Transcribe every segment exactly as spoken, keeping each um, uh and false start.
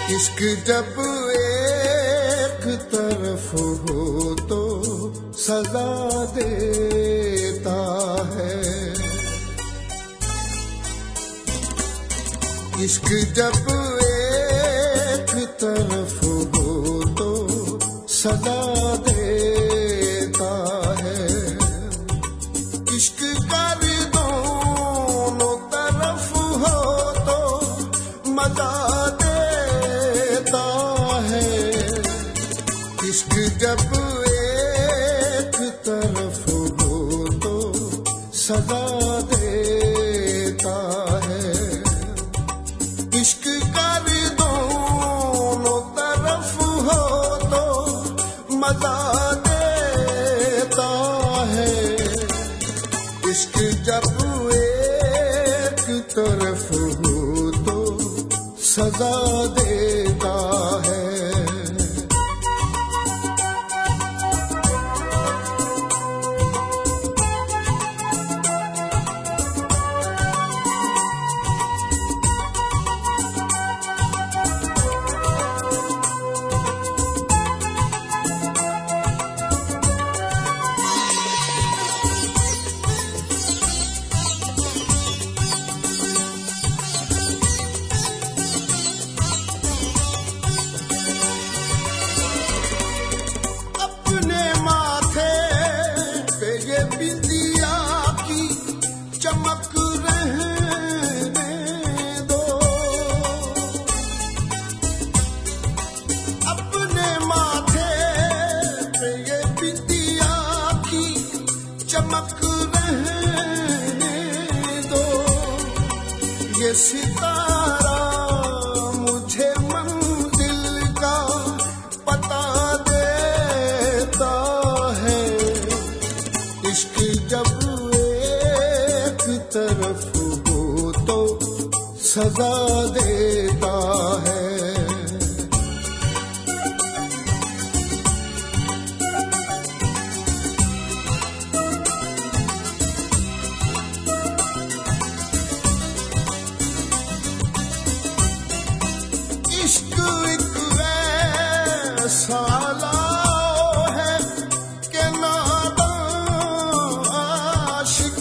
इश्क जब एक तरफ हो तो सजा देता है, इश्क जब एक तरफ हो तो सजा देता है। इश्क कर दोनों तरफ हो तो मजा देता है। इश्क जब एक तरफ हो तो सजा देता है। इश्क कर दोनों तरफ हो तो मजा देता है। इश्क जब एक तरफ हो तो सजा देता है। ये सितारा मुझे मंजिल का पता देता है। इश्क जब एक तरफ हो तो सजा देता है। इश्क एक ऐसा लाओ है कि नादान आशिक,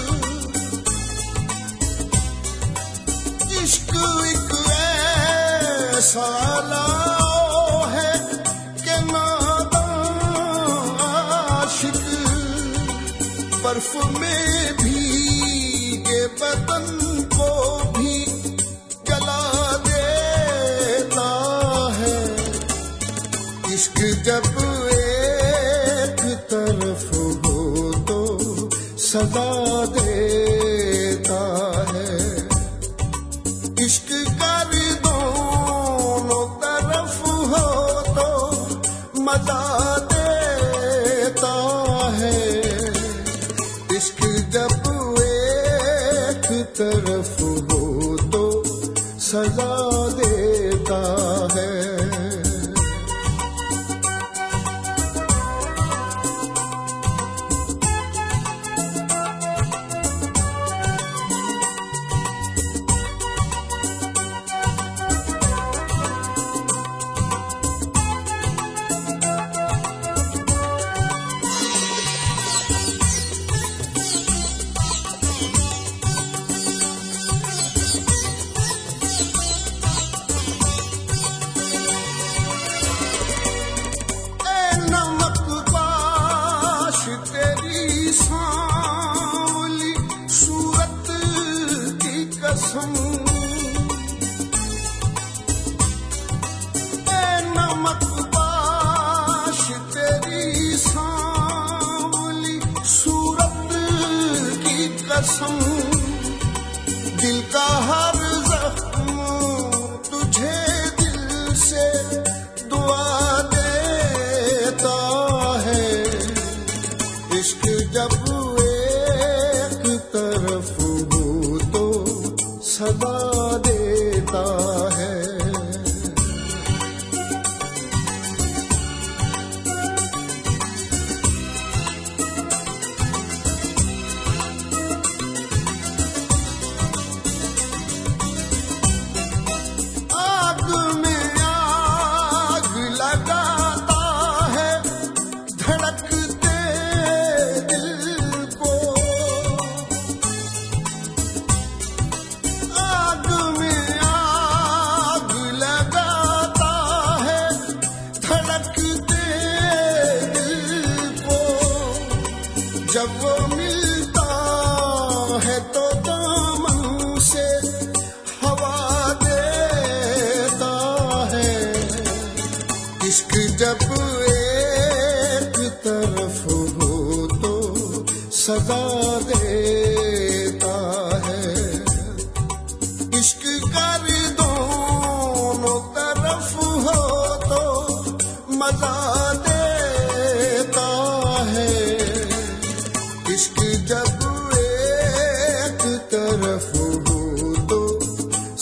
इश्क एक ऐसा लाओ है कि नादान आशिक, बर्फ में भीगे बदन को भी जला देता है। इश्क जब एक तरफ हो तो सजा देता है। इश्क कर दोनों तरफ हो तो मजा देता है। इश्क जब एक तरफ हो तो सजा देता है।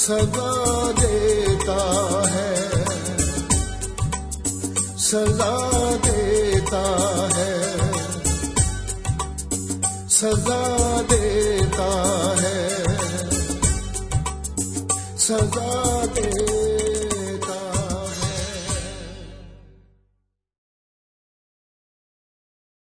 सजा देता है, सजा देता है, सजा देता है, सजा देता है।